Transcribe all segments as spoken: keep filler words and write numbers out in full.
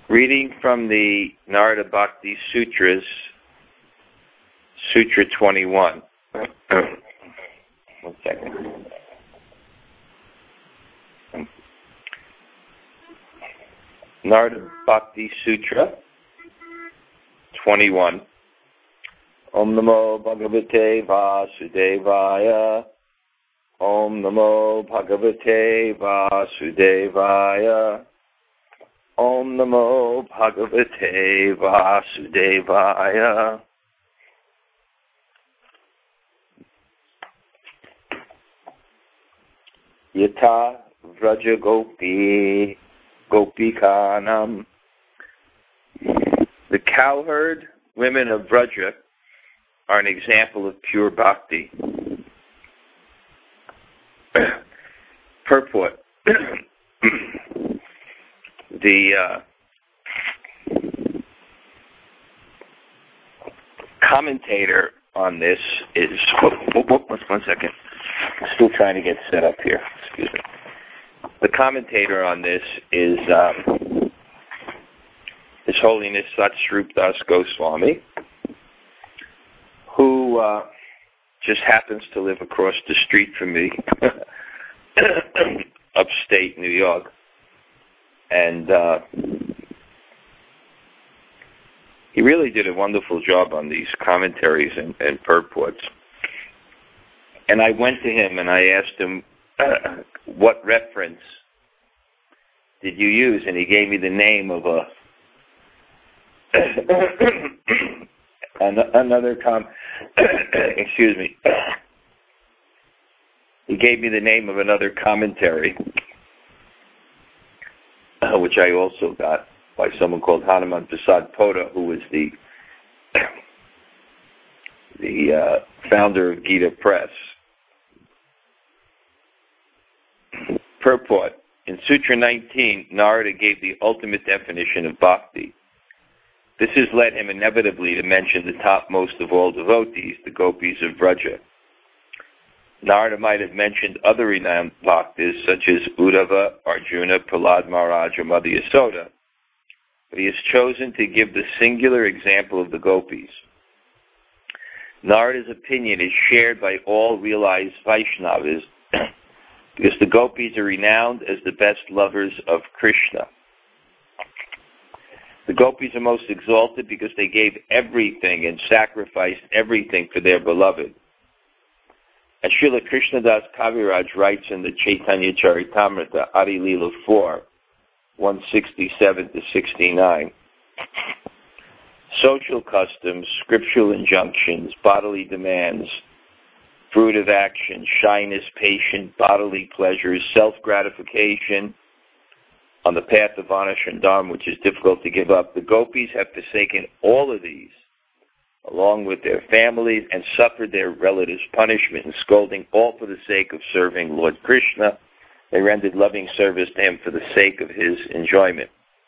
Reading from the Narada Bhakti Sutras, Sutra twenty-one. One second. Narada Bhakti Sutra twenty-one. Om Namo Bhagavate Vasudevaya. Om Namo Bhagavate Vasudevaya. Om Namo Bhagavate Vasudevaya. Yata Vraja Gopi Gopikanam. The cowherd women of Vraja are an example of pure bhakti. Purport. The uh, commentator on this is... Oh, oh, oh, one second. I'm still trying to get set up here. Excuse me. The commentator on this is um, His Holiness Satsvarup Das Goswami, who uh, just happens to live across the street from me, upstate New York. And uh, he really did a wonderful job on these commentaries and, and purports. And I went to him and I asked him, uh, what reference did you use? And he gave me the name of a an, another com. excuse me. He gave me the name of another commentary, uh, which I also got by someone called Hanuman Prasad Pota, who was the the uh, founder of Gita Press. Purport. In Sutra nineteen, Narada gave the ultimate definition of bhakti. This has led him inevitably to mention the topmost of all devotees, the gopis of Vraja. Narada might have mentioned other renowned bhaktas such as Uddhava, Arjuna, Prahlad Maharaj, or Mother Yasoda, but he has chosen to give the singular example of the gopis. Narada's opinion is shared by all realized Vaishnavas because the gopis are renowned as the best lovers of Krishna. The gopis are most exalted because they gave everything and sacrificed everything for their beloved. As Srila Krishnadas Kaviraj writes in the Chaitanya Charitamrita, Adi Leela four, one sixty-seven to sixty-nine, social customs, scriptural injunctions, bodily demands, fruit of action, shyness, patience, bodily pleasures, self-gratification on the path of Anish and Dharma, which is difficult to give up. The gopis have forsaken all of these, along with their families, and suffered their relatives' punishment and scolding, all for the sake of serving Lord Krishna. They rendered loving service to him for the sake of his enjoyment.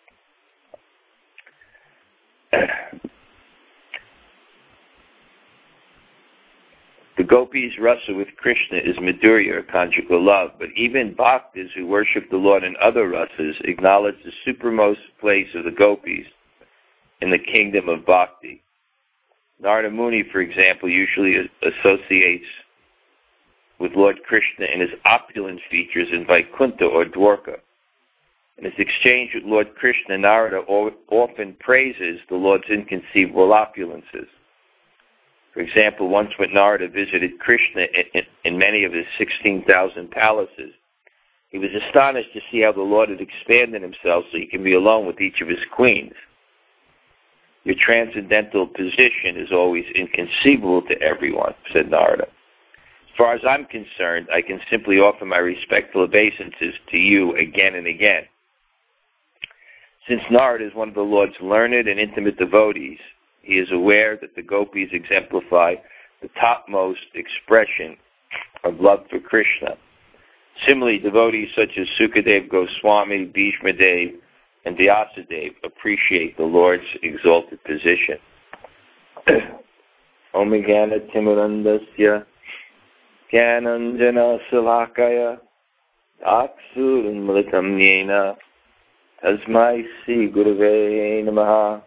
The gopis' rasa with Krishna is Madhurya, or conjugal love, but even bhaktas who worship the Lord in other rasas acknowledge the supermost place of the gopis in the kingdom of bhakti. Narada Muni, for example, usually associates with Lord Krishna in his opulent features in Vaikuntha or Dwarka. In his exchange with Lord Krishna, Narada often praises the Lord's inconceivable opulences. For example, once when Narada visited Krishna in, in many of his sixteen thousand palaces, he was astonished to see how the Lord had expanded himself so he can be alone with each of his queens. Your transcendental position is always inconceivable to everyone, said Narada. As far as I'm concerned, I can simply offer my respectful obeisances to you again and again. Since Narada is one of the Lord's learned and intimate devotees, he is aware that the gopis exemplify the topmost expression of love for Krishna. Similarly, devotees such as Sukadev Goswami, Bhishma Dev, and Vyasadeva appreciate the Lord's exalted position. Om Jnana Timurandasya Jnananjana Salakaya Aksuram Mritam Yena Tasmai Sri Gurave Namaha.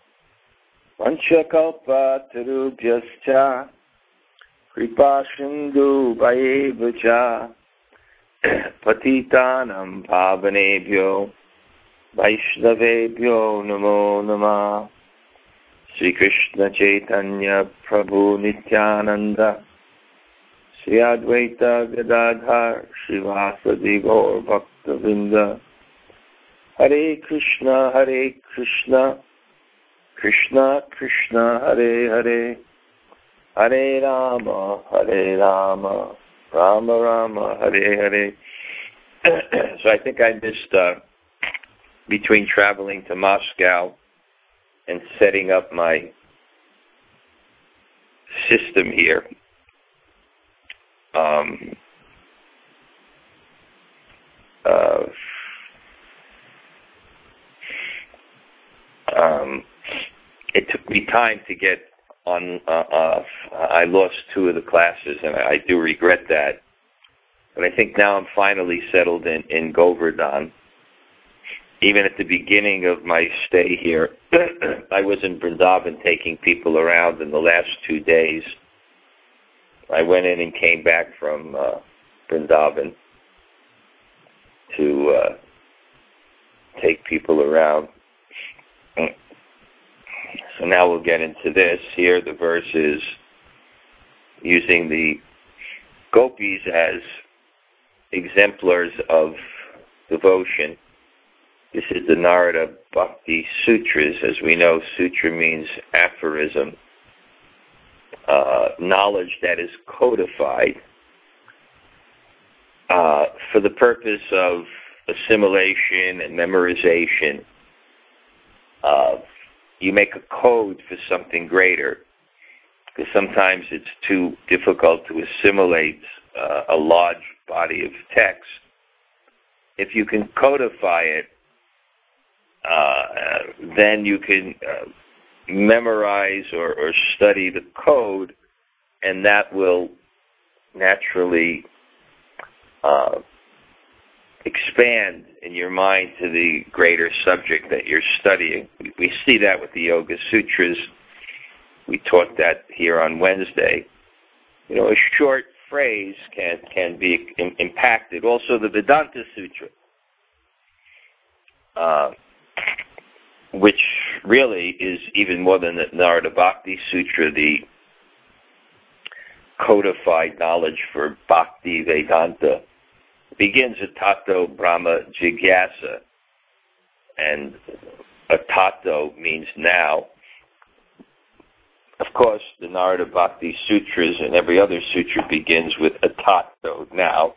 Vanchakalpa Tarubhyascha Kripa Sindhu Bhayevacha Patitanam Pavanebhyo Vaishnavebhyo Namo Namah. Sri Krishna Chaitanya Prabhu Nityananda Sri Advaita Gadadhar Srivasadi Gaur Bhaktavinda. Hare Krishna, Hare Krishna, Krishna Krishna, Hare Hare, Hare Rama, Hare Rama, Rama Rama, Hare Hare. So I think I missed, uh, between traveling to Moscow and setting up my system here, um, uh, um, it took me time to get on. Uh, uh, I lost two of the classes, and I, I do regret that. But I think now I'm finally settled in, in Govardhan. Even at the beginning of my stay here, I was in Vrindavan taking people around in the last two days. I went in and came back from uh, Vrindavan to uh, take people around. So now we'll get into this. Here the verse is using the gopis as exemplars of devotion. This is the Narada Bhakti Sutras. As we know, sutra means aphorism, uh, knowledge that is codified uh, for the purpose of assimilation and memorization. Uh, you make a code for something greater, because sometimes it's too difficult to assimilate uh, a large body of text. If you can codify it, Uh, then you can uh, memorize or, or study the code, and that will naturally uh, expand in your mind to the greater subject that you're studying. We, we see that with the Yoga Sutras. We taught that here on Wednesday. You know, a short phrase can, can be im- impacted. Also, the Vedanta Sutra, uh, which really is even more than the Narada Bhakti Sutra, the codified knowledge for Bhakti Vedanta, begins at Tato Brahma Jigyasa, and a Tato means now. Of course, the Narada Bhakti Sutras and every other sutra begins with a Tato, now,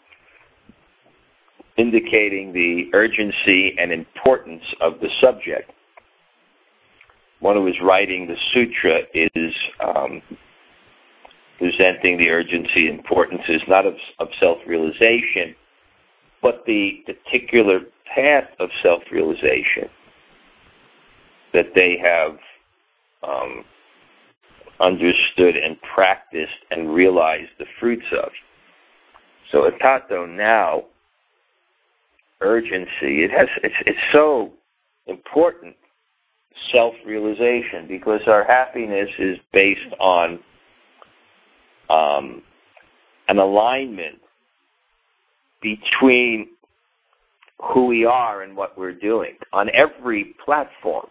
indicating the urgency and importance of the subject. One who is writing the sutra is um, presenting the urgency and importance is not of, of self-realization, but the particular path of self-realization that they have um, understood and practiced and realized the fruits of. So atato, now, urgency. It has. It's, it's so important, self-realization, because our happiness is based on um, an alignment between who we are and what we're doing on every platform,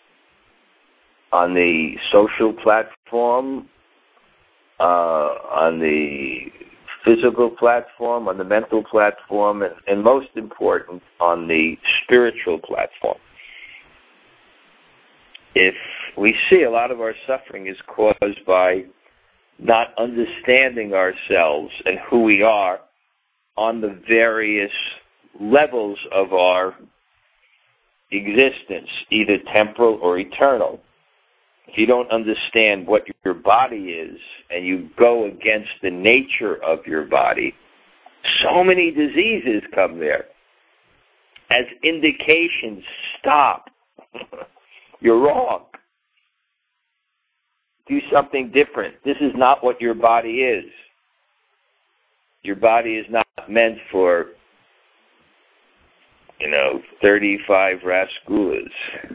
on the social platform, uh, on the physical platform, on the mental platform, and, and most important, on the spiritual platform. If we see a lot of our suffering is caused by not understanding ourselves and who we are on the various levels of our existence, either temporal or eternal. If you don't understand what your body is and you go against the nature of your body, so many diseases come there. As indications, stop. You're wrong. Do something different. This is not what your body is. Your body is not meant for you know, thirty-five Rasgulas.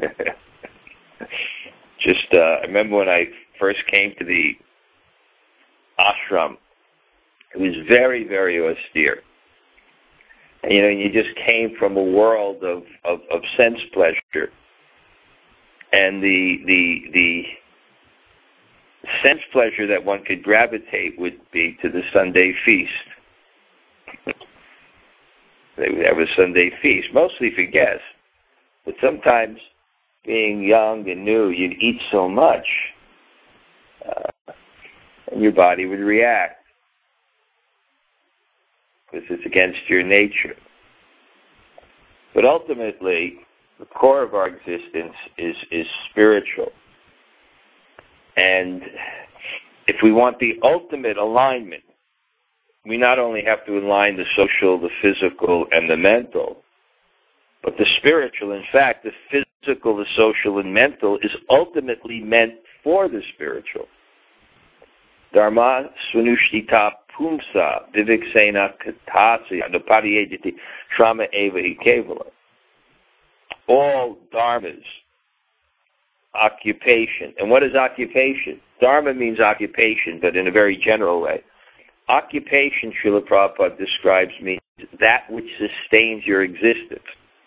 Just, uh, I remember when I first came to the ashram, it was very, very austere. And, you know, you just came from a world of, of, of sense pleasure. And the, the, the sense pleasure that one could gravitate would be to the Sunday feast. They would have a Sunday feast, mostly for guests. But sometimes, being young and new, you'd eat so much, uh, and your body would react, because it's against your nature. But ultimately, the core of our existence is, is spiritual. And if we want the ultimate alignment, we not only have to align the social, the physical, and the mental, but the spiritual. In fact, the physical, the social, and mental is ultimately meant for the spiritual. Dharma svanushtita pumsa viviksena katasi anupadiyajati shrama eva kevala. All dharmas, occupation. And what is occupation? Dharma means occupation, but in a very general way. Occupation, Srila Prabhupada describes, means that which sustains your existence.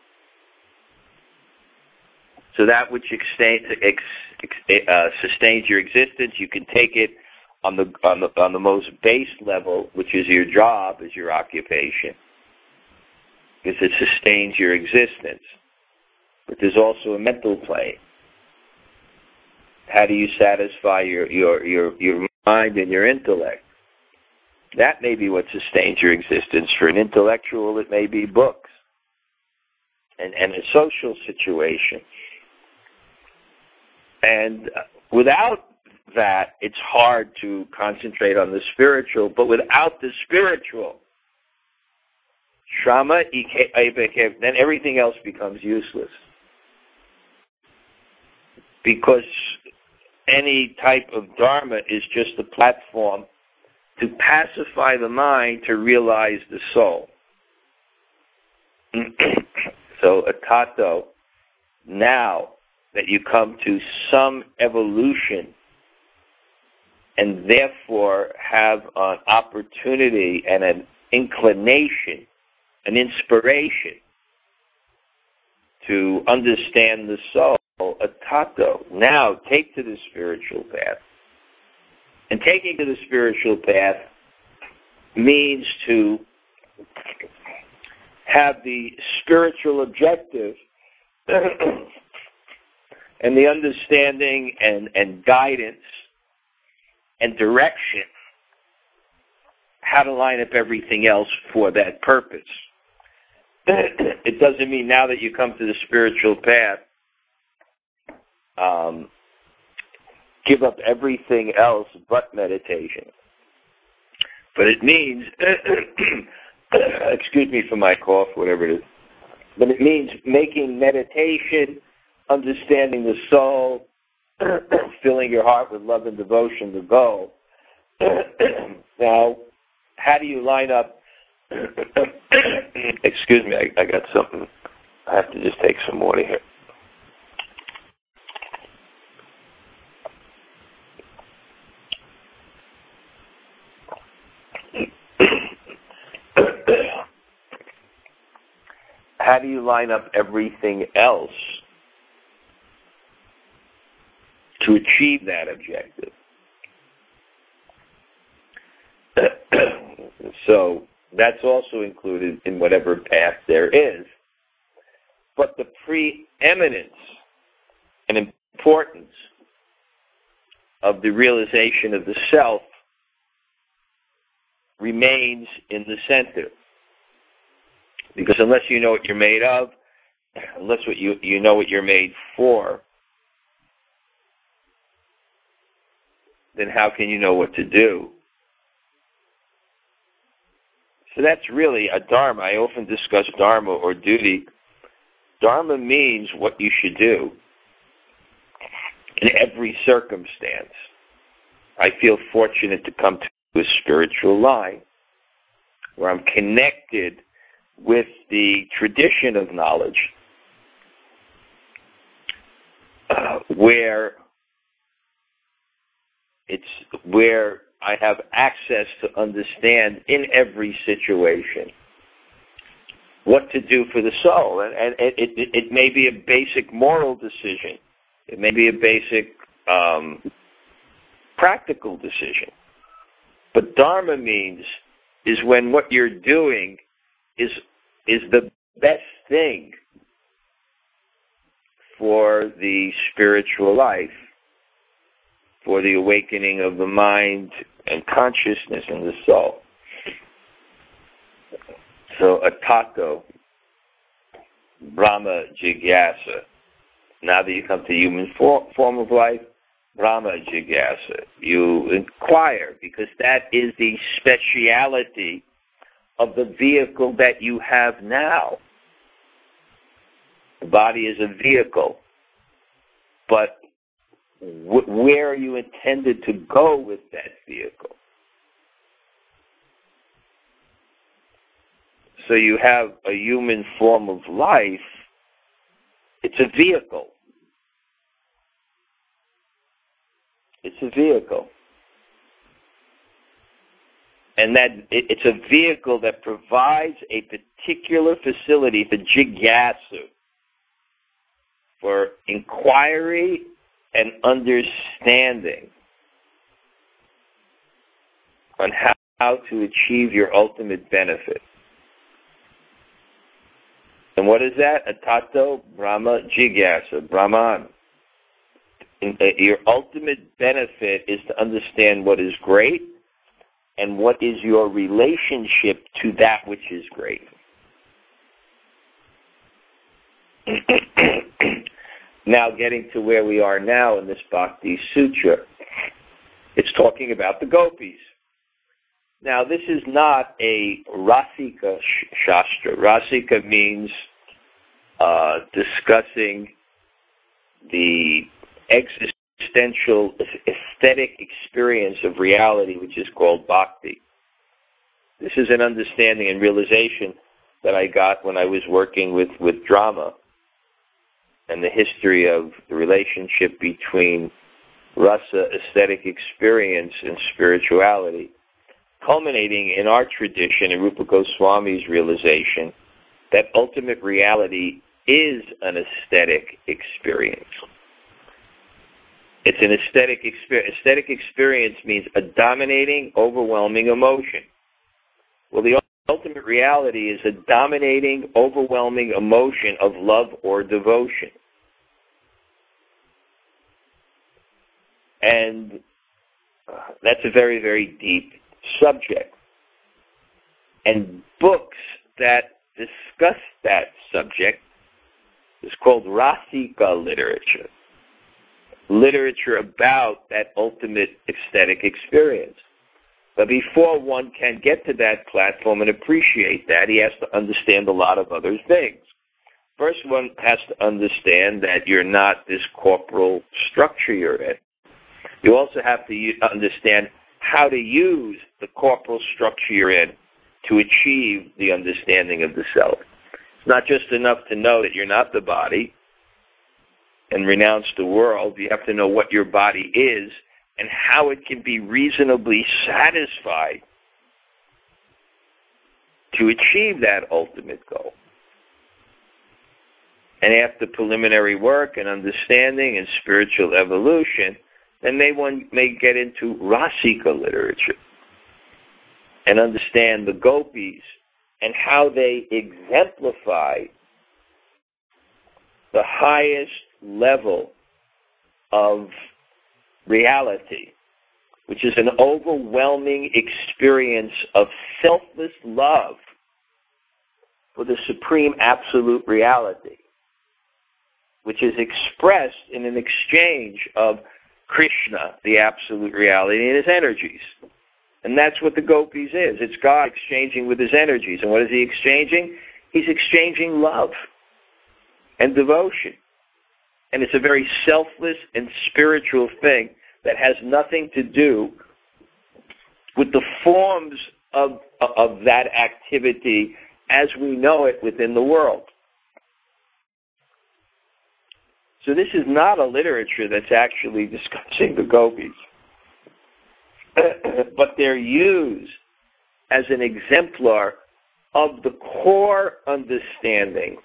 So that which extain, ex, ex, uh, sustains your existence, you can take it on the on the on the most base level, which is your job, is your occupation, because it sustains your existence. But there's also a mental plane. How do you satisfy your your your your mind and your intellect? That may be what sustains your existence. For an intellectual, it may be books and and a social situation. And without that, it's hard to concentrate on the spiritual. But without the spiritual, shrama, then everything else becomes useless. Because any type of dharma is just a platform to pacify the mind to realize the soul. So, atato, now that you come to some evolution and therefore have an opportunity and an inclination, an inspiration to understand the soul, atato, now take to the spiritual path. And taking to the spiritual path means to have the spiritual objective and the understanding and, and guidance and direction, how to line up everything else for that purpose. It doesn't mean now that you come to the spiritual path, um, give up everything else but meditation. But it means, excuse me for my cough, whatever it is, but it means making meditation, understanding the soul, filling your heart with love and devotion the goal. Now, how do you line up? Excuse me, I, I got something. I have to just take some water here. How do you line up everything else to achieve that objective? So that's also included in whatever path there is. But the preeminence and importance of the realization of the self remains in the center. Because unless you know what you're made of, unless what you, you know what you're made for, then how can you know what to do? So that's really a dharma. I often discuss dharma or duty. Dharma means what you should do in every circumstance. I feel fortunate to come to a spiritual line where I'm connected with the tradition of knowledge, uh, where it's where I have access to understand in every situation what to do for the soul. And, and it, it, it may be a basic moral decision. It may be a basic um, practical decision. But Dharma means is when what you're doing is is the best thing for the spiritual life, for the awakening of the mind and consciousness in the soul. So, atato, Brahma Jigyasa. Now that you come to human for, form of life, Brahma Jigyasa. You inquire, because that is the speciality of the vehicle that you have now. The body is a vehicle, but wh- where are you intended to go with that vehicle? So you have a human form of life. It's a vehicle. It's a vehicle. And that it, it's a vehicle that provides a particular facility for jigyasu, for inquiry and understanding on how, how to achieve your ultimate benefit. And what is that? Atato Brahma Jigyasa, Brahman. In, uh, your ultimate benefit is to understand what is great and what is your relationship to that which is great. Now, getting to where we are now in this Bhakti Sutra, it's talking about the gopis. Now, this is not a Rasika Shastra. Rasika means uh, discussing the existential, aesthetic experience of reality, which is called bhakti. This is an understanding and realization that I got when I was working with, with drama and the history of the relationship between rasa, aesthetic experience, and spirituality, culminating in our tradition, in Rupa Goswami's realization that ultimate reality is an aesthetic experience. It's an aesthetic experience. Aesthetic experience means a dominating, overwhelming emotion. Well, the ultimate reality is a dominating, overwhelming emotion of love or devotion. And uh, that's a very, very deep subject. And books that discuss that subject is called Rasika literature. Literature about that ultimate aesthetic experience. But before one can get to that platform and appreciate that, he has to understand a lot of other things. First, one has to understand that you're not this corporal structure you're in. You also have to understand how to use the corporal structure you're in to achieve the understanding of the self. It's not just enough to know that you're not the body and renounce the world. You have to know what your body is and how it can be reasonably satisfied to achieve that ultimate goal. And after preliminary work and understanding and spiritual evolution, then they one may get into Rasika literature and understand the gopis and how they exemplify the highest level of reality, which is an overwhelming experience of selfless love for the supreme absolute reality, which is expressed in an exchange of Krishna, the absolute reality, and his energies. And that's what the gopis is. It's God exchanging with his energies. And what is he exchanging? He's exchanging love and devotion. And it's a very selfless and spiritual thing that has nothing to do with the forms of, of that activity as we know it within the world. So this is not a literature that's actually discussing the gopis, but they're used as an exemplar of the core understanding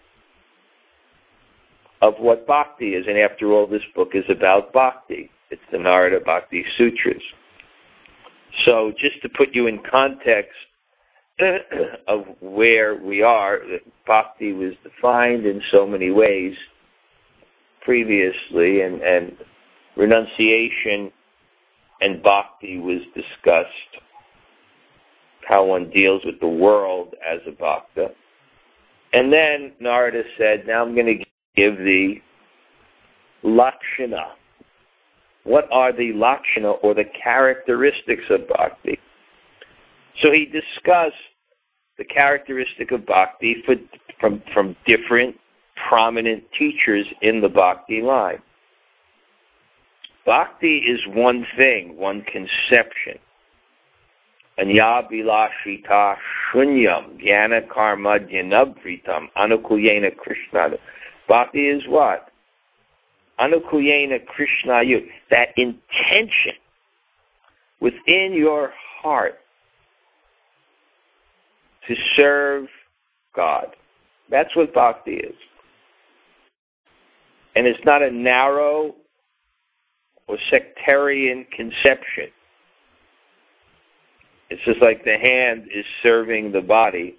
of what bhakti is. And after all, this book is about bhakti. It's the Narada Bhakti Sutras. So just to put you in context of where we are, bhakti was defined in so many ways previously, and, and renunciation and bhakti was discussed, how one deals with the world as a bhakta. And then Narada said, now I'm going to give the lakshana. What are the lakshana, or the characteristics of bhakti? So he discussed the characteristic of bhakti for, from, from different prominent teachers in the bhakti line. Bhakti is one thing, one conception. Anya bilashita shunyam jnana karma dhyanabritam anukulyena krishnada. Bhakti is what? Anukulyena krishnayu. That intention within your heart to serve God. That's what bhakti is. And it's not a narrow or sectarian conception. It's just like the hand is serving the body.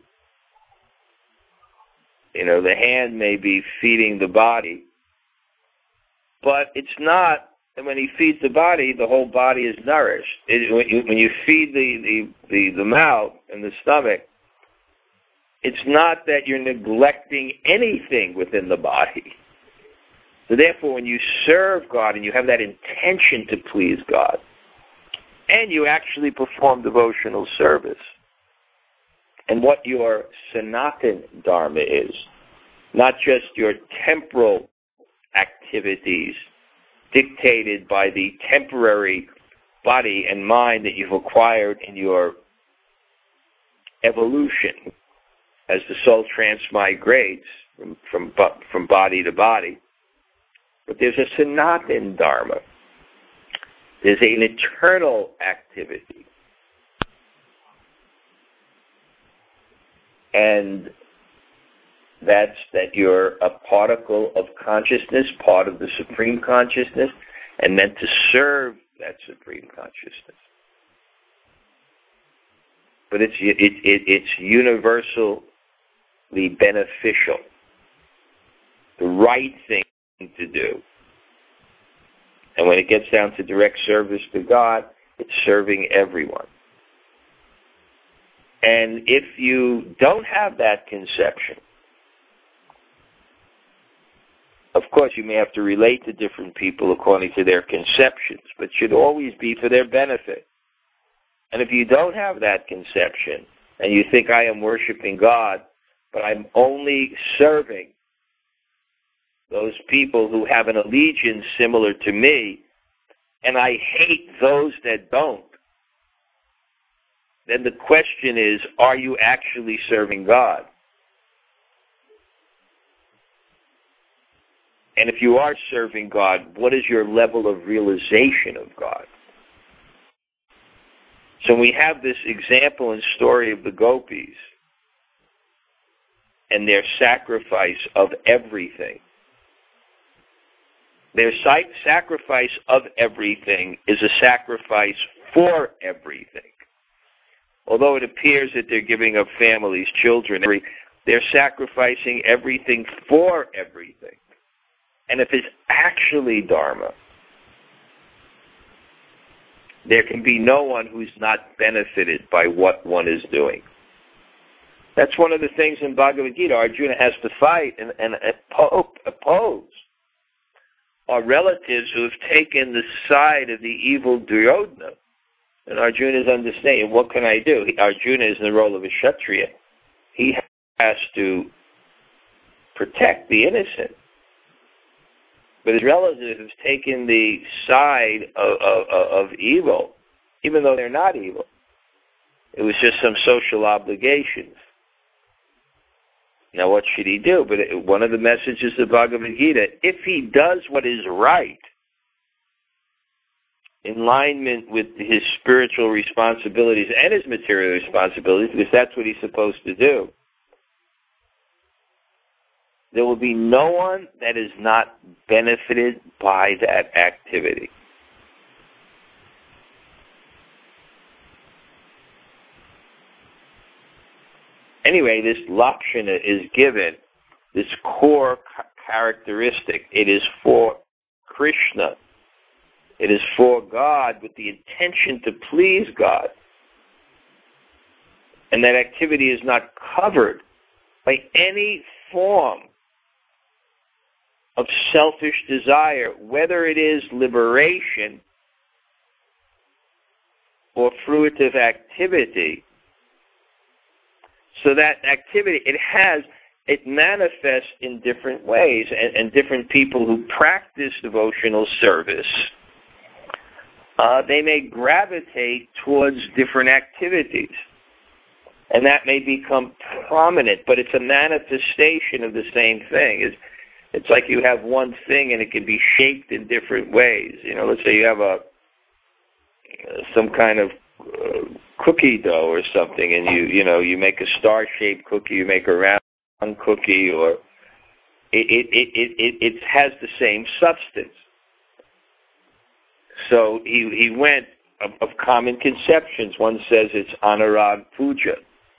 You know, the hand may be feeding the body, but it's not, and when he feeds the body, the whole body is nourished. It, when, you, when you feed the, the, the, the mouth and the stomach, it's not that you're neglecting anything within the body. So therefore, when you serve God and you have that intention to please God, and you actually perform devotional service, and what your Sanatan Dharma is, not just your temporal activities dictated by the temporary body and mind that you've acquired in your evolution as the soul transmigrates from, from, from body to body. But there's a Sanatan Dharma. There's an eternal activity. And that's that you're a particle of consciousness, part of the Supreme Consciousness, and meant to serve that Supreme Consciousness. But it's, it, it, it's universally beneficial. The right thing to do. And when it gets down to direct service to God, it's serving everyone. And if you don't have that conception, of course you may have to relate to different people according to their conceptions, but it should always be for their benefit. And if you don't have that conception, and you think I am worshiping God, but I'm only serving those people who have an allegiance similar to me, and I hate those that don't, then the question is, are you actually serving God? And if you are serving God, what is your level of realization of God? So we have this example and story of the gopis and their sacrifice of everything. Their sacrifice of everything is a sacrifice for everything. Although it appears that they're giving up families, children, they're sacrificing everything for everything. And if it's actually Dharma, there can be no one who's not benefited by what one is doing. That's one of the things in Bhagavad Gita Arjuna has to fight and, and oppose. Are relatives who have taken the side of the evil Duryodhana. And Arjuna is understanding, what can I do? He, Arjuna is in the role of a Kshatriya. He has to protect the innocent. But his relatives have taken the side of, of, of evil, even though they're not evil. It was just some social obligations. Now, what should he do? But one of the messages of Bhagavad Gita, if he does what is right, in alignment with his spiritual responsibilities and his material responsibilities, because that's what he's supposed to do, there will be no one that is not benefited by that activity. Anyway, this lakshana is given, this core characteristic. It is for Krishna. It is for God with the intention to please God. And that activity is not covered by any form of selfish desire, whether it is liberation or fruitive activity. So that activity, it has, it manifests in different ways, and, and different people who practice devotional service, uh, they may gravitate towards different activities. And that may become prominent, but it's a manifestation of the same thing. It's, it's like you have one thing and it can be shaped in different ways. You know, let's say you have a some kind of uh, cookie dough or something, and you you know you make a star-shaped cookie, you make a round cookie, or it it it it, it has the same substance. So he he went of, of common conceptions. One says it's anurag puja.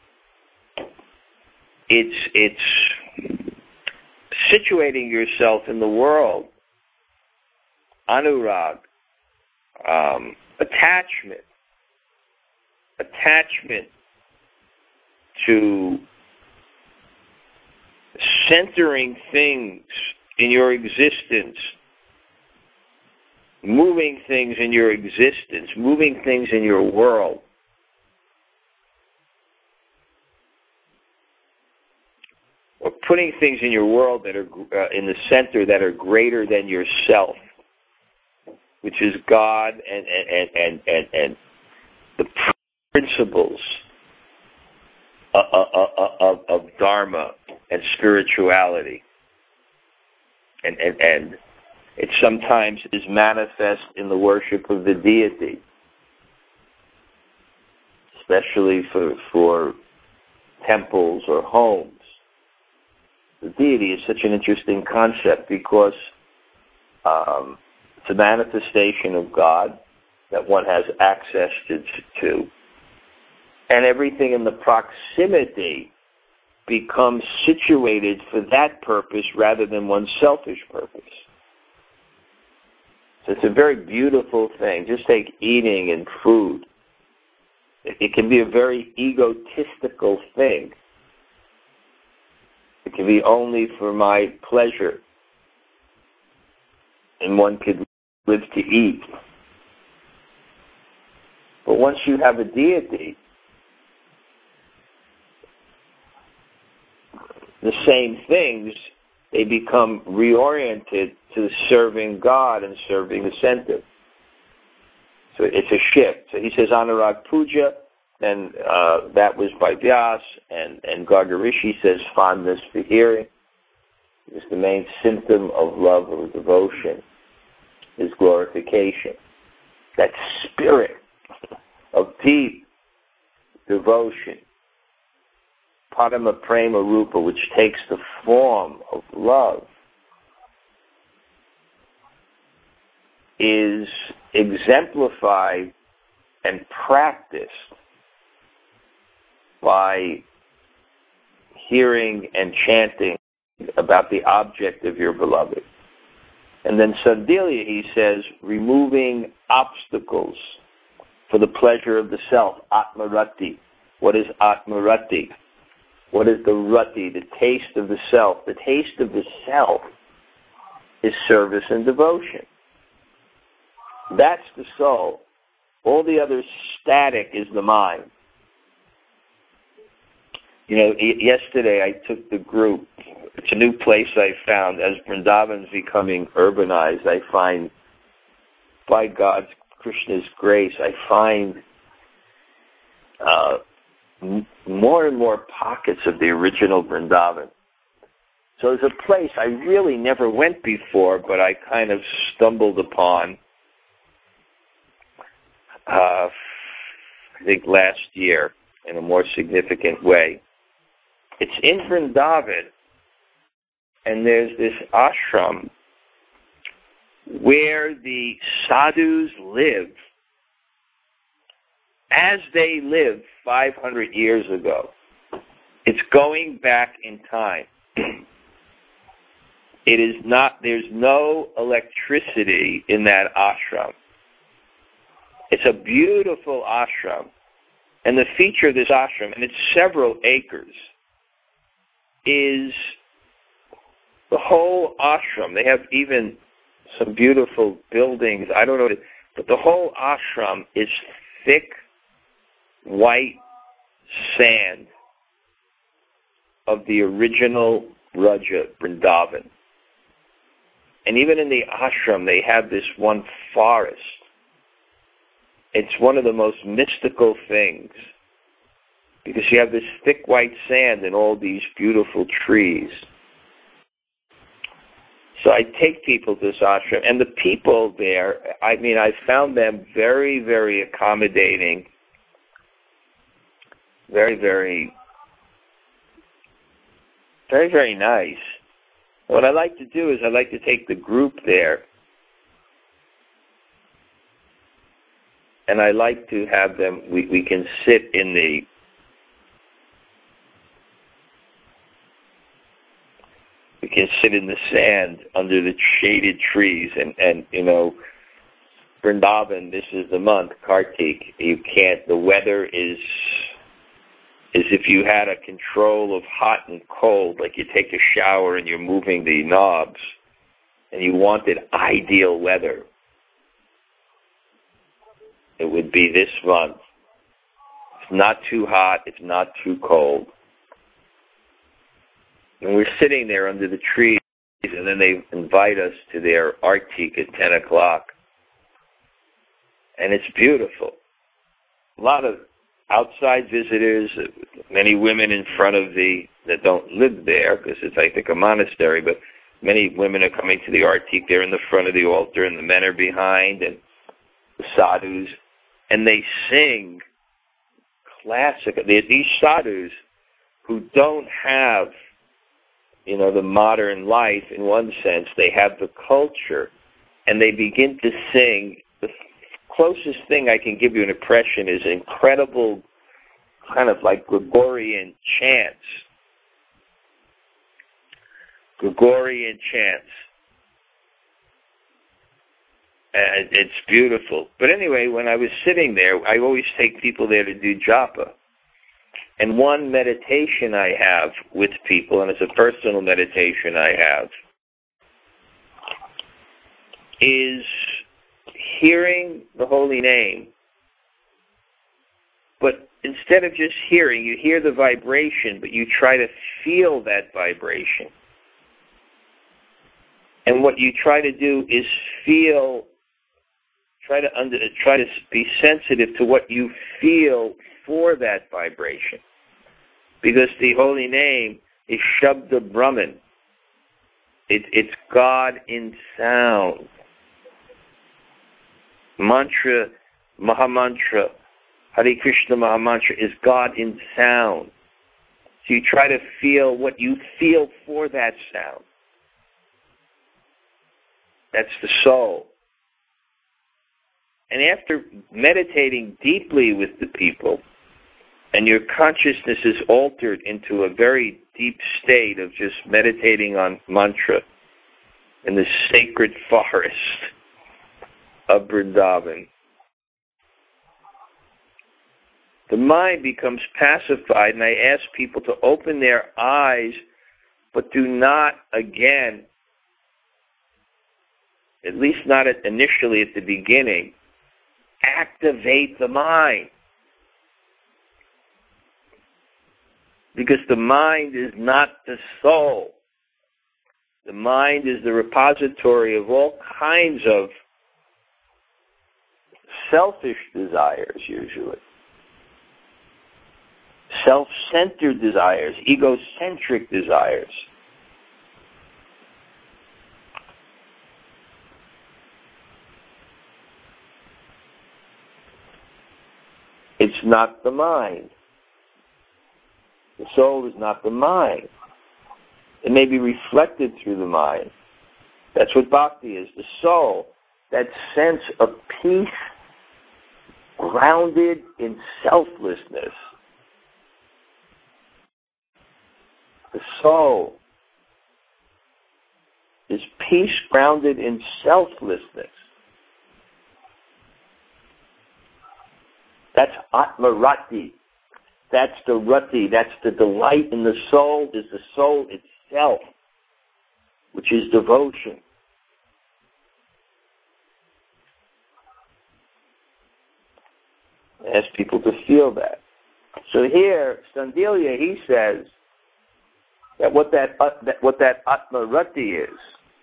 It's it's situating yourself in the world. Anurag, um, attachment, attachment to centering things in your existence, moving things in your existence, moving things in your world. Or putting things in your world that are uh, in the center that are greater than yourself, which is God and and and and, and the principles of, of, of Dharma and spirituality, and and and it sometimes is manifest in the worship of the deity, especially for for temples or homes. The deity is such an interesting concept because um, it's a manifestation of God that one has access to, to, and everything in the proximity becomes situated for that purpose rather than one's selfish purpose. So it's a very beautiful thing. Just take eating and food. It, it can be a very egotistical thing. It can be only for my pleasure, and one could live to eat. But once you have a deity, the same things, they become reoriented to serving God and serving the center. So it's a shift. So he says Anurag Puja, and uh, that was by Vyas, and, and Gargarishi says fondness for hearing is the main symptom of love or devotion, is glorification. That spirit of deep devotion, Padma Prema Rupa, which takes the form of love, is exemplified and practiced by hearing and chanting about the object of your beloved. And then Sandilya, he says, removing obstacles for the pleasure of the self, Atmarati. What is Atmarati? What is the rati, the taste of the self? The taste of the self is service and devotion. That's the soul. All the other static is the mind. You know, yesterday I took the group. It's a new place I found. As Vrindavan's becoming urbanized, I find, by God's, Krishna's grace, I find uh, m- more and more pockets of the original Vrindavan. So there's a place I really never went before, but I kind of stumbled upon, uh, I think last year in a more significant way. It's in Vrindavan, and there's this ashram where the sadhus live as they lived five hundred years ago. It's going back in time. It is not, there's no electricity in that ashram. It's a beautiful ashram. And the feature of this ashram, and it's several acres, is the whole ashram. They have even some beautiful buildings. I don't know, but the whole ashram is thick, white sand of the original Raja, Vrindavan. And even in the ashram, they have this one forest. It's one of the most mystical things because you have this thick white sand and all these beautiful trees. So I take people to this ashram, and the people there, I mean, I found them very, very accommodating, very, very, very, very nice. What I like to do is I like to take the group there, and I like to have them, we, we can sit in the, we can sit in the sand under the shaded trees, and, and you know, Vrindavan, this is the month, Kartik, you can't, the weather is, is if you had a control of hot and cold, like you take a shower and you're moving the knobs, and you wanted ideal weather, it would be this month. It's not too hot, it's not too cold. And we're sitting there under the trees, and then they invite us to their artik at ten o'clock. And it's beautiful. A lot of outside visitors, many women in front of the, that don't live there, because it's, I think, a monastery, but many women are coming to the artik. They're in the front of the altar, and the men are behind, and the sadhus, and they sing classic. These sadhus who don't have, you know, the modern life in one sense, they have the culture, and they begin to sing. The closest thing I can give you an impression is incredible, kind of like Gregorian chants. Gregorian chants. And it's beautiful. But anyway, when I was sitting there, I always take people there to do japa. And one meditation I have with people, and it's a personal meditation I have, is hearing the holy name. But instead of just hearing, you hear the vibration, but you try to feel that vibration. And what you try to do is feel, try to under, try to be sensitive to what you feel for that vibration. Because the holy name is Shabda Brahman. It, it's God in sound. Mantra, Mahamantra, Hare Krishna Mahamantra is God in sound. So you try to feel what you feel for that sound. That's the soul. And after meditating deeply with the people, and your consciousness is altered into a very deep state of just meditating on mantra in the sacred forest of Vrindavan, the mind becomes pacified, and I ask people to open their eyes, but do not, again, at least not at, initially at the beginning, activate the mind. Because the mind is not the soul. The mind is the repository of all kinds of selfish desires, usually. Self-centered desires, egocentric desires. It's not the mind. The soul is not the mind. It may be reflected through the mind. That's what bhakti is. The soul, that sense of peace grounded in selflessness. The soul is peace grounded in selflessness. That's atma-rati. That's the rati. That's the delight in the soul, is the soul itself, which is devotion. I ask people to feel that. So here, Sandilya, he says that what that, uh, that what that atma-rati is,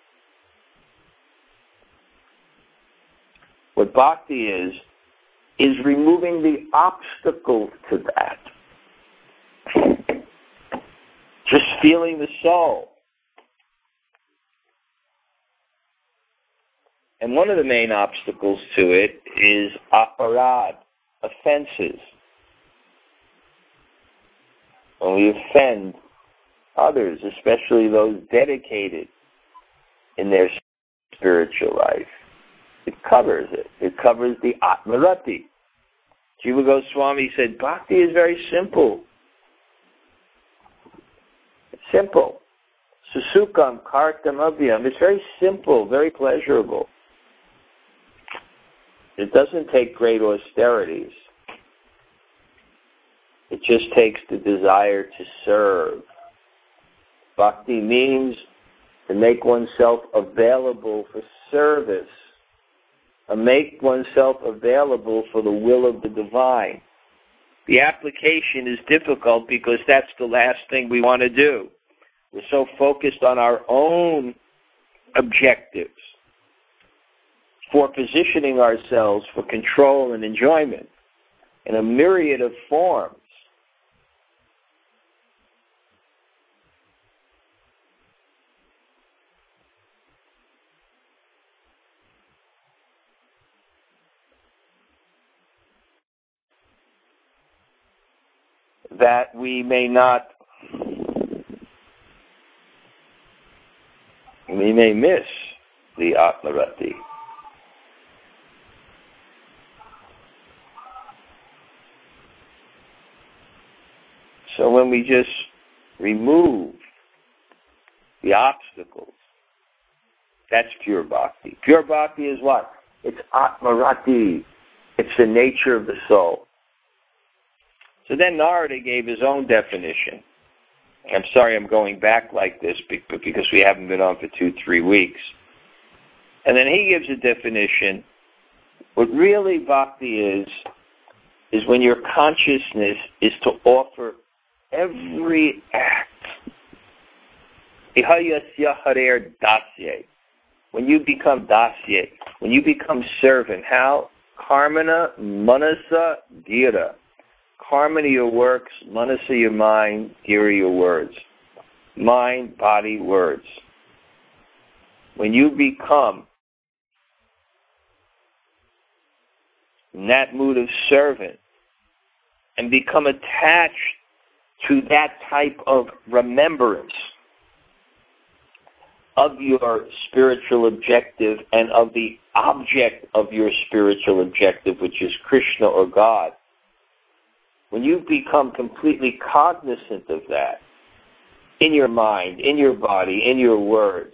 what bhakti is, is removing the obstacle to that. Just feeling the soul. And one of the main obstacles to it is aparad, offenses. When we offend others, especially those dedicated in their spiritual life, it covers it. It covers the atma-rati. Jiva Goswami said, bhakti is very simple. It's simple. Susukam kartam abhyam. It's very simple, very pleasurable. It doesn't take great austerities. It just takes the desire to serve. Bhakti means to make oneself available for service, and make oneself available for the will of the divine. The application is difficult because that's the last thing we want to do. We're so focused on our own objectives for positioning ourselves for control and enjoyment in a myriad of forms. That we may not, we may miss the atma-rati. So when we just remove the obstacles, that's pure bhakti. Pure bhakti is what? It's atma-rati. It's the nature of the soul. So then Narada gave his own definition. I'm sorry I'm going back like this because we haven't been on for two, three weeks. And then he gives a definition. What really bhakti is, is when your consciousness is to offer every act. Ihayasya harer dasye. When you become dasye, when you become servant, how? Karmana manasa gira. Karma to your works, manasa your mind, gira your words. Mind, body, words. When you become in that mood of servant and become attached to that type of remembrance of your spiritual objective and of the object of your spiritual objective, which is Krishna or God, when you become completely cognizant of that in your mind, in your body, in your words,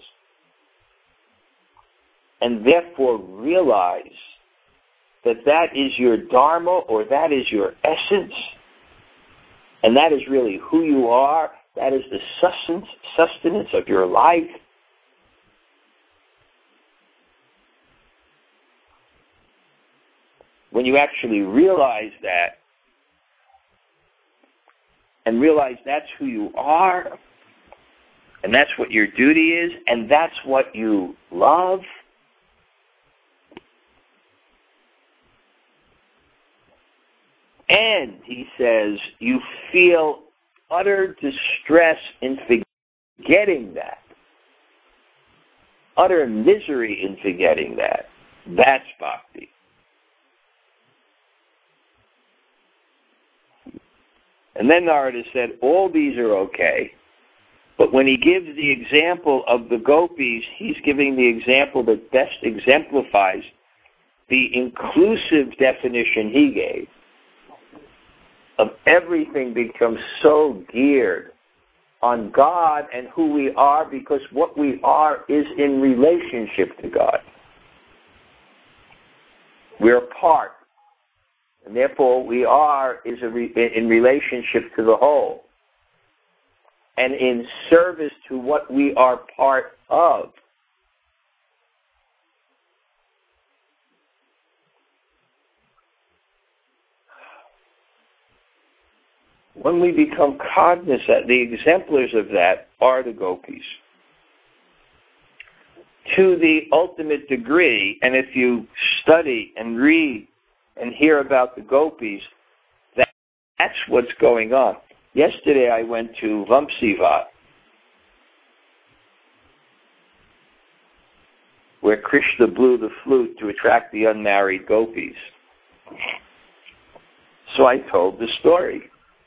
and therefore realize that that is your dharma or that is your essence, and that is really who you are, that is the sustenance, sustenance of your life, when you actually realize that, and realize that's who you are, and that's what your duty is, and that's what you love, and he says you feel utter distress in forgetting that, utter misery in forgetting that. That's bhakti. And then Narada said, all these are okay, but when he gives the example of the gopis, he's giving the example that best exemplifies the inclusive definition he gave of everything becomes so geared on God and who we are, because what we are is in relationship to God. We're a part, and therefore we are is a re- in relationship to the whole, and in service to what we are part of. When we become cognizant, the exemplars of that are the gopis. To the ultimate degree, and if you study and read and hear about the gopis, that, that's what's going on. Yesterday I went to Vamsivat, where Krishna blew the flute to attract the unmarried gopis. So I told the story.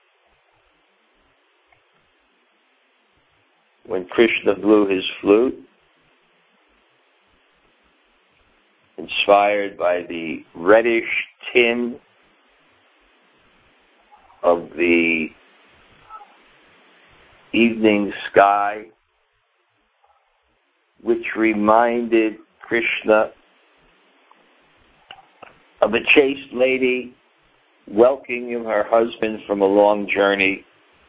When Krishna blew his flute, inspired by the reddish tin of the evening sky, which reminded Krishna of a chaste lady welcoming her husband from a long journey,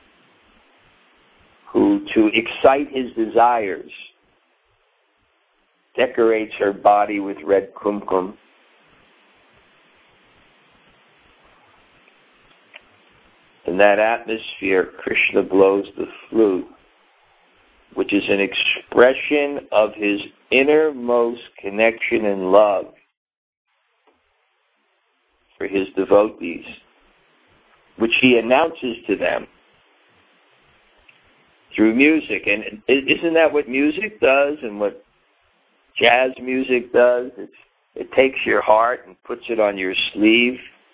who, to excite his desires, decorates her body with red kumkum. In that atmosphere, Krishna blows the flute, which is an expression of his innermost connection and love for his devotees, which he announces to them through music. And isn't that what music does and what jazz music does? It's, it takes your heart and puts it on your sleeve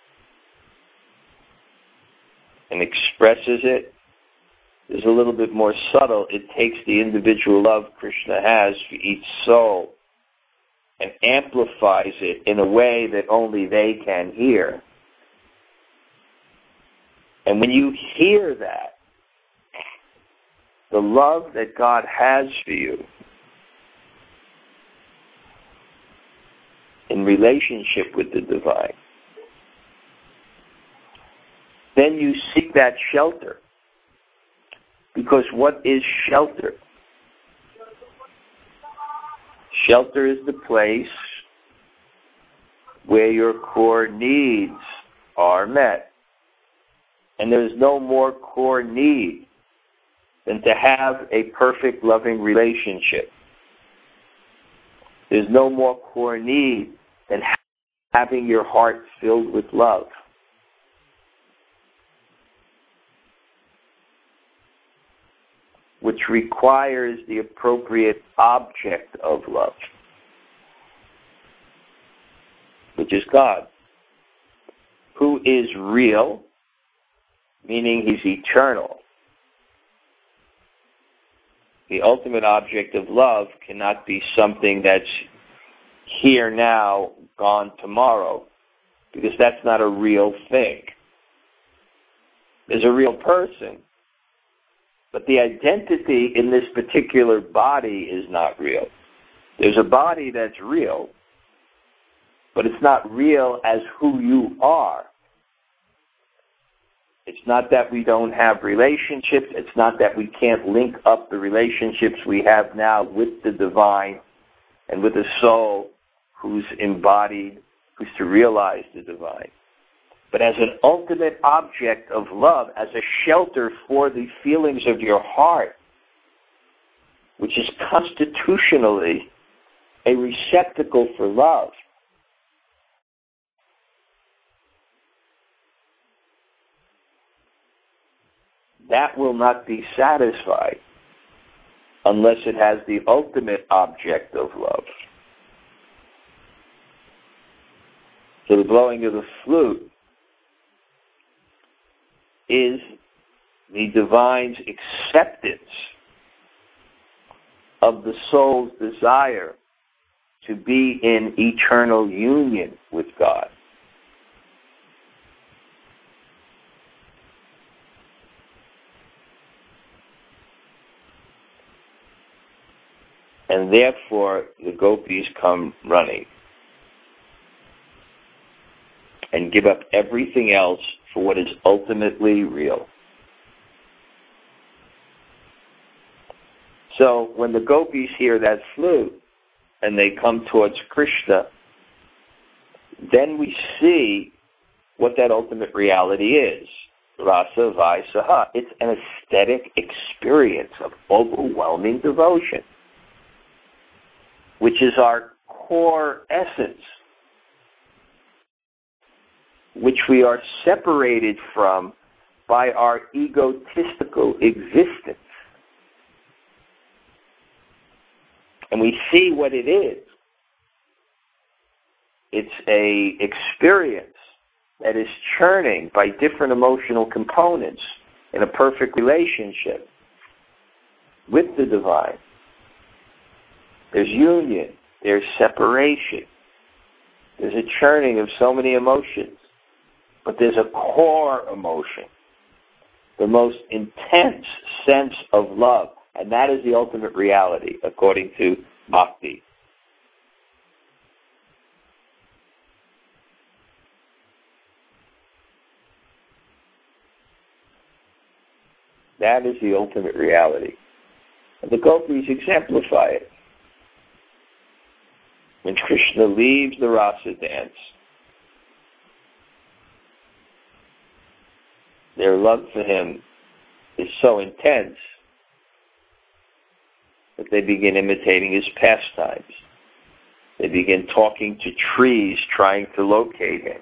and expresses it. Is a little bit more subtle. It takes the individual love Krishna has for each soul and amplifies it in a way that only they can hear. And when you hear that, the love that God has for you in relationship with the divine, then you seek that shelter. Because what is shelter? Shelter is the place where your core needs are met. And there's no more core need than to have a perfect, loving relationship. There's no more core need than having your heart filled with love. Which requires the appropriate object of love, which is God, who is real, meaning he's eternal. The ultimate object of love cannot be something that's here now, gone tomorrow, because that's not a real thing. There's a real person, but the identity in this particular body is not real. There's a body that's real, but it's not real as who you are. It's not that we don't have relationships. It's not that we can't link up the relationships we have now with the divine and with a soul who's embodied, who's to realize the divine. But as an ultimate object of love, as a shelter for the feelings of your heart, which is constitutionally a receptacle for love, that will not be satisfied unless it has the ultimate object of love. So the blowing of the flute is the divine's acceptance of the soul's desire to be in eternal union with God. And therefore, the gopis come running and give up everything else for what is ultimately real. So when the gopis hear that flute and they come towards Krishna, then we see what that ultimate reality is. Rasa Vaisaha. It's an aesthetic experience of overwhelming devotion, which is our core essence, which we are separated from by our egotistical existence. And we see what it is. It's a experience that is churning by different emotional components in a perfect relationship with the divine. There's union, there's separation, there's a churning of so many emotions, but there's a core emotion, the most intense sense of love, and that is the ultimate reality, according to Bhakti. That is the ultimate reality. And the gopis exemplify it. When Krishna leaves the rasa dance, their love for him is so intense that they begin imitating his pastimes. They begin talking to trees, trying to locate him.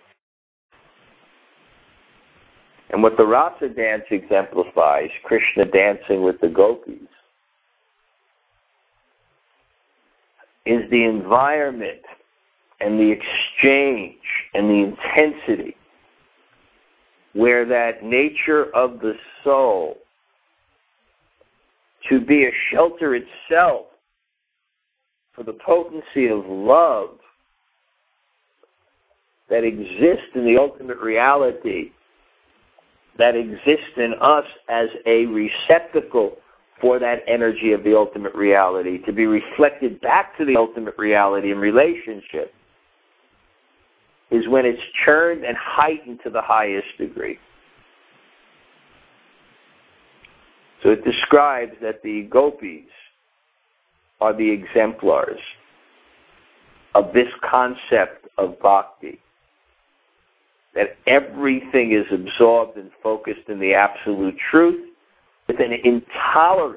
And what the rasa dance exemplifies, Krishna dancing with the gopis, is the environment and the exchange and the intensity where that nature of the soul to be a shelter itself for the potency of love that exists in the ultimate reality, that exists in us as a receptacle for that energy of the ultimate reality, to be reflected back to the ultimate reality in relationship, is when it's churned and heightened to the highest degree. So it describes that the gopis are the exemplars of this concept of bhakti, that everything is absorbed and focused in the absolute truth, with an intolerance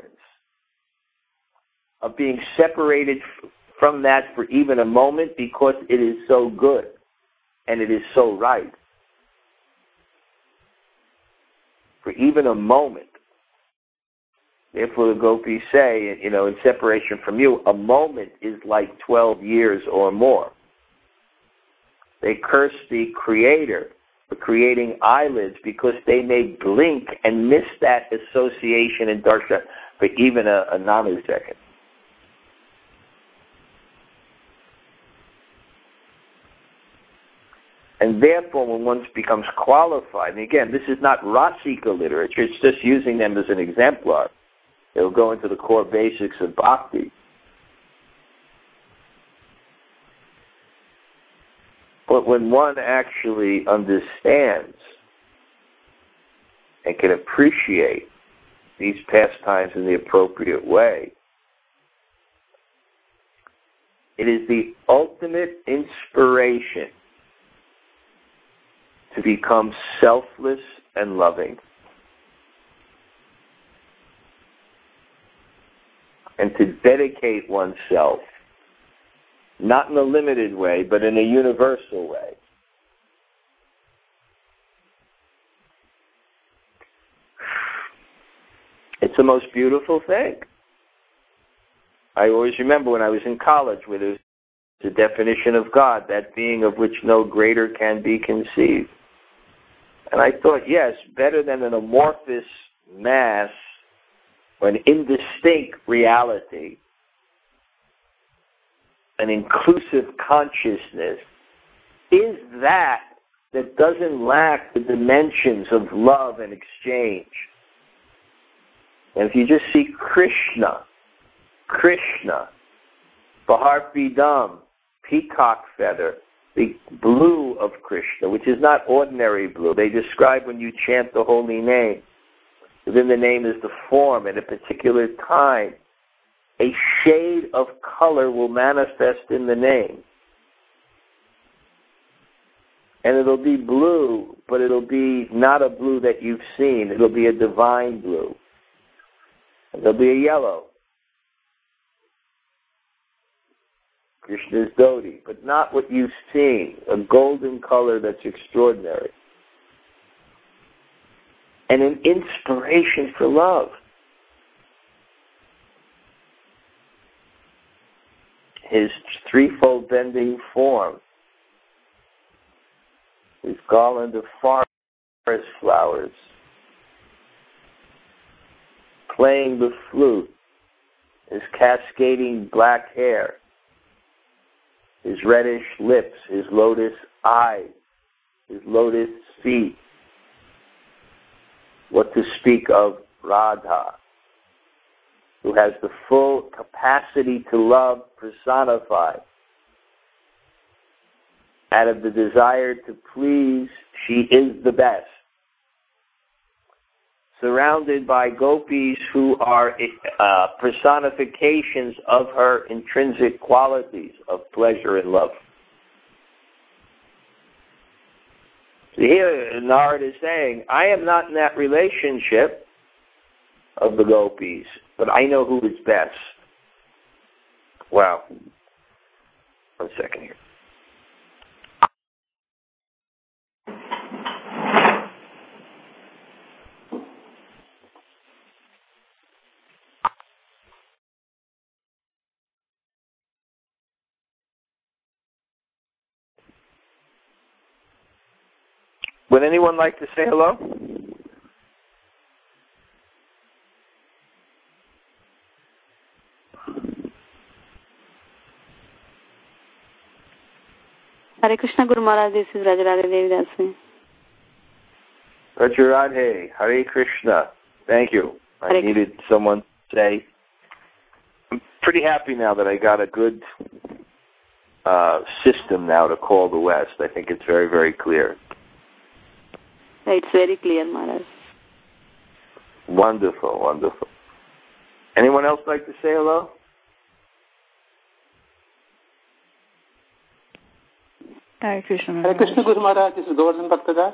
of being separated from that for even a moment because it is so good and it is so right. For even a moment. Therefore the gopis say, you know, in separation from you, a moment is like twelve years or more. They curse the Creator for creating eyelids because they may blink and miss that association in darshan for even a, a nanosecond. And therefore, when one becomes qualified, and again, this is not Rasika literature, it's just using them as an exemplar. It will go into the core basics of bhakti. But when one actually understands and can appreciate these pastimes in the appropriate way, it is the ultimate inspiration to become selfless and loving, and to dedicate oneself, not in a limited way, but in a universal way. It's the most beautiful thing. I always remember when I was in college where there was the definition of God, that being of which no greater can be conceived. And I thought, yes, better than an amorphous mass, or an indistinct reality, an inclusive consciousness, is that that doesn't lack the dimensions of love and exchange. And if you just see Krishna, Krishna, Bahar Bidam, peacock feather, the blue of Krishna, which is not ordinary blue. They describe when you chant the holy name. Within the name is the form at a particular time. A shade of color will manifest in the name. And it'll be blue, but it'll be not a blue that you've seen. It'll be a divine blue. And there'll be a yellow. Krishna's Dhoti, but not what you've seen, a golden color that's extraordinary. And an inspiration for love. His threefold bending form, his garland of forest flowers, playing the flute, his cascading black hair, his reddish lips, his lotus eyes, his lotus feet. What to speak of Radha, who has the full capacity to love personified. Out of the desire to please, she is the best. Surrounded by gopis who are uh, personifications of her intrinsic qualities of pleasure and love. So here Narada is saying, I am not in that relationship of the gopis, but I know who is best. Wow. One second here. Would anyone like to say hello? Hare Krishna Guru Maharaj, this is Rajaradhe Devi Dasi. Rajaradhe, Hare Krishna. Thank you. I Hare needed someone to say. I'm pretty happy now that I got a good uh, system now to call the West. I think it's very, very clear. It's very clear, Maharaj. Wonderful, wonderful. Anyone else like to say hello? Hare Krishna. Hare Krishna Guru Maharaj, this is Govardhan Bhaktadas.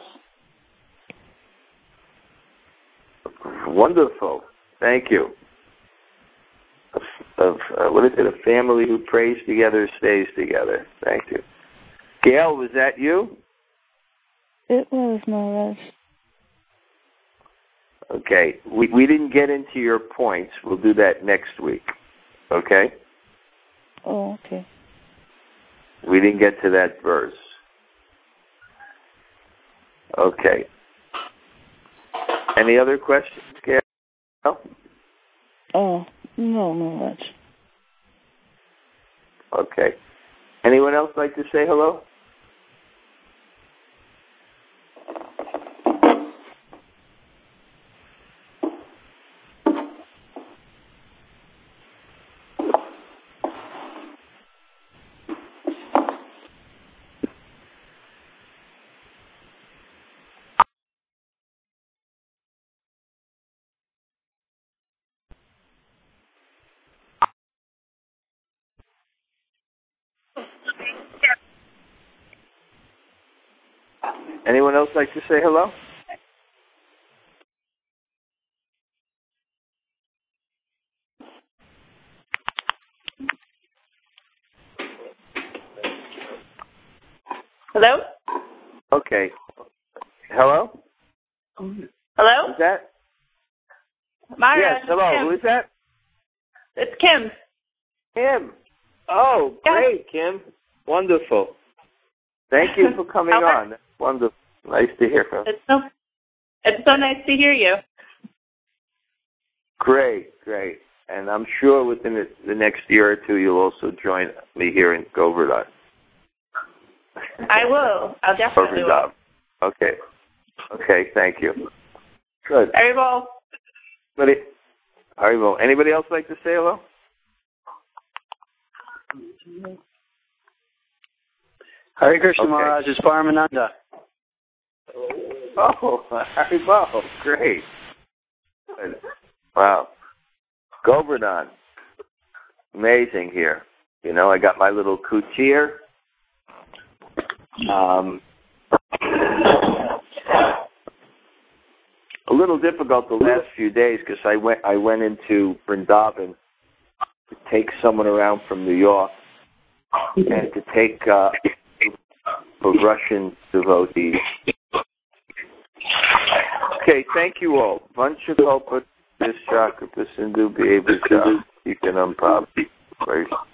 Wonderful. Thank you. Of, of uh, what is it? A family who prays together stays together. Thank you. Gail, was that you? It was, Maharaj. Okay. We we didn't get into your points. We'll do that next week. Okay? Oh, okay. We didn't get to that verse. Okay. Any other questions, Gail? Oh, no, Maharaj. Okay. Anyone else like to say hello? Anyone else like to say hello? Hello? Okay. Hello? Hello? Who's that? Myra, Yes, hello. Kim. Who is that? It's Kim. Kim. Oh, great, Kim. Wonderful. Thank you for coming on. That's wonderful. Nice to hear from you. It's so, it's so nice to hear you. Great, great. And I'm sure within the, the next year or two, you'll also join me here in Govardhan. I will. I'll definitely will. Okay. Okay, thank you. Good. Haribol. But it, Haribol. Anybody else like to say hello? Hare Krishna Okay. Maharaj, it's Paramananda. Oh, Haribol. Great. Good. Wow. Govardhan. Amazing here. You know, I got my little coutier. Um, a little difficult the last few days because I went I went into Vrindavan to take someone around from New York and to take uh, for Russian devotees. Okay, thank you all. Vanchakopa, this Chakrapa Sindhu, be able to you can unpop.